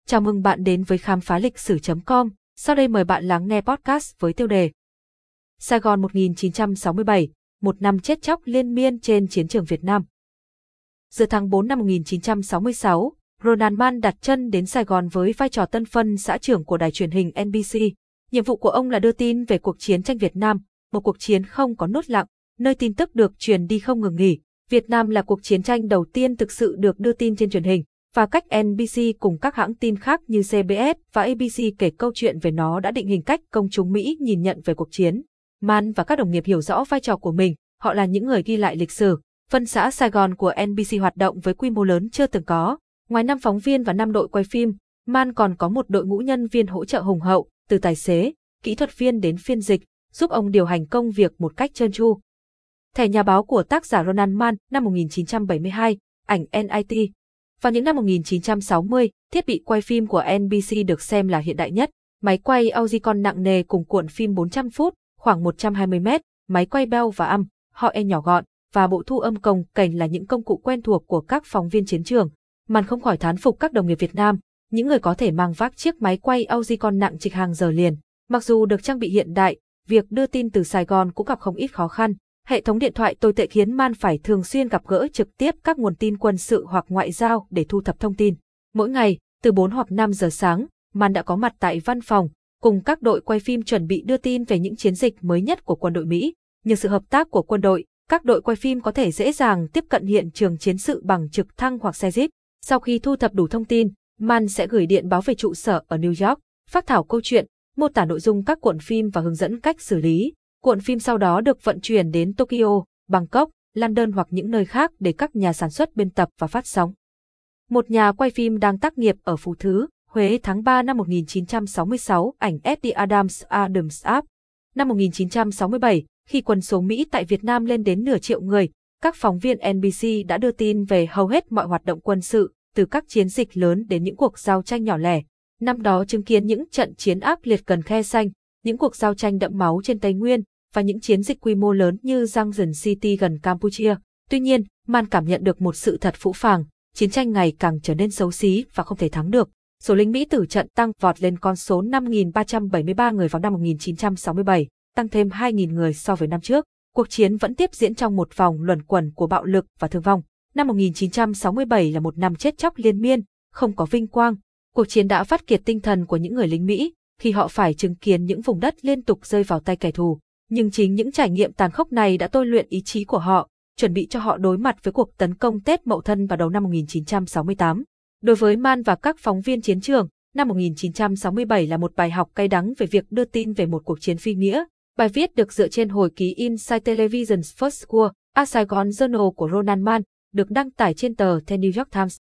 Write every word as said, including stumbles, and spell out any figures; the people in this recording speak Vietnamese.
Chào mừng bạn đến với khám phá lịch sử chấm com. Sau đây mời bạn lắng nghe podcast với tiêu đề Sài Gòn một nghìn chín trăm sáu mươi bảy, một năm chết chóc liên miên trên chiến trường Việt Nam. Giữa tháng tư năm một nghìn chín trăm sáu mươi sáu, Roland Mann đặt chân đến Sài Gòn với vai trò tân phân xã trưởng của đài truyền hình en bê xê. Nhiệm vụ của ông là đưa tin về cuộc chiến tranh Việt Nam, một cuộc chiến không có nốt lặng, nơi tin tức được truyền đi không ngừng nghỉ. Việt Nam là cuộc chiến tranh đầu tiên thực sự được đưa tin trên truyền hình, và cách en bê xê cùng các hãng tin khác như xê bê ét và a bê xê kể câu chuyện về nó đã định hình cách công chúng Mỹ nhìn nhận về cuộc chiến. Mann và các đồng nghiệp hiểu rõ vai trò của mình, họ là những người ghi lại lịch sử. Phân xã Sài Gòn của en bê xê hoạt động với quy mô lớn chưa từng có. Ngoài năm phóng viên và năm đội quay phim, Mann còn có một đội ngũ nhân viên hỗ trợ hùng hậu, từ tài xế, kỹ thuật viên đến phiên dịch, giúp ông điều hành công việc một cách trơn tru. Thẻ nhà báo của tác giả Roland Mann năm một nghìn chín trăm bảy mươi hai, ảnh en i tê. Vào những năm một nghìn chín trăm sáu mươi, thiết bị quay phim của en bê xê được xem là hiện đại nhất. Máy quay Audicon nặng nề cùng cuộn phim bốn trăm phút, khoảng một trăm hai mươi mét, máy quay Bell và âm, họ e nhỏ gọn, và bộ thu âm cồng kềnh là những công cụ quen thuộc của các phóng viên chiến trường. Mann không khỏi thán phục các đồng nghiệp Việt Nam, những người có thể mang vác chiếc máy quay Audicon nặng trịch hàng giờ liền. Mặc dù được trang bị hiện đại, việc đưa tin từ Sài Gòn cũng gặp không ít khó khăn. Hệ thống điện thoại tồi tệ khiến Mann phải thường xuyên gặp gỡ trực tiếp các nguồn tin quân sự hoặc ngoại giao để thu thập thông tin. Mỗi ngày, từ bốn hoặc năm giờ sáng, Mann đã có mặt tại văn phòng, cùng các đội quay phim chuẩn bị đưa tin về những chiến dịch mới nhất của quân đội Mỹ. Nhờ sự hợp tác của quân đội, các đội quay phim có thể dễ dàng tiếp cận hiện trường chiến sự bằng trực thăng hoặc xe jeep. Sau khi thu thập đủ thông tin, Mann sẽ gửi điện báo về trụ sở ở New York, phác thảo câu chuyện, mô tả nội dung các cuộn phim và hướng dẫn cách xử lý. Cuộn phim sau đó được vận chuyển đến Tokyo, Bangkok, London hoặc những nơi khác để các nhà sản xuất biên tập và phát sóng. Một nhà quay phim đang tác nghiệp ở Phú Thứ, Huế tháng ba năm một nghìn chín trăm sáu mươi sáu, ảnh ét đê Adams Adams Up. Năm một nghìn chín trăm sáu mươi bảy, khi quân số Mỹ tại Việt Nam lên đến nửa triệu người, các phóng viên en bê xê đã đưa tin về hầu hết mọi hoạt động quân sự, từ các chiến dịch lớn đến những cuộc giao tranh nhỏ lẻ. Năm đó chứng kiến những trận chiến ác liệt gần Khe Sanh, những cuộc giao tranh đẫm máu trên Tây Nguyên, và những chiến dịch quy mô lớn như Junction City gần Campuchia. Tuy nhiên, Mann cảm nhận được một sự thật phũ phàng, chiến tranh ngày càng trở nên xấu xí và không thể thắng được. Số lính Mỹ tử trận tăng vọt lên con số năm nghìn ba trăm bảy mươi ba người vào năm một nghìn chín trăm sáu mươi bảy, tăng thêm hai nghìn người so với năm trước. Cuộc chiến vẫn tiếp diễn trong một vòng luẩn quẩn của bạo lực và thương vong. Năm một nghìn chín trăm sáu mươi bảy là một năm chết chóc liên miên, không có vinh quang. Cuộc chiến đã vắt kiệt tinh thần của những người lính Mỹ, khi họ phải chứng kiến những vùng đất liên tục rơi vào tay kẻ thù. Nhưng chính những trải nghiệm tàn khốc này đã tôi luyện ý chí của họ, chuẩn bị cho họ đối mặt với cuộc tấn công Tết Mậu Thân vào đầu năm một nghìn chín trăm sáu mươi tám. Đối với Mann và các phóng viên chiến trường, năm một nghìn chín trăm sáu mươi bảy là một bài học cay đắng về việc đưa tin về một cuộc chiến phi nghĩa. Bài viết được dựa trên hồi ký Inside Television's First War, A Saigon Journal của Roland Mann, được đăng tải trên tờ The New York Times.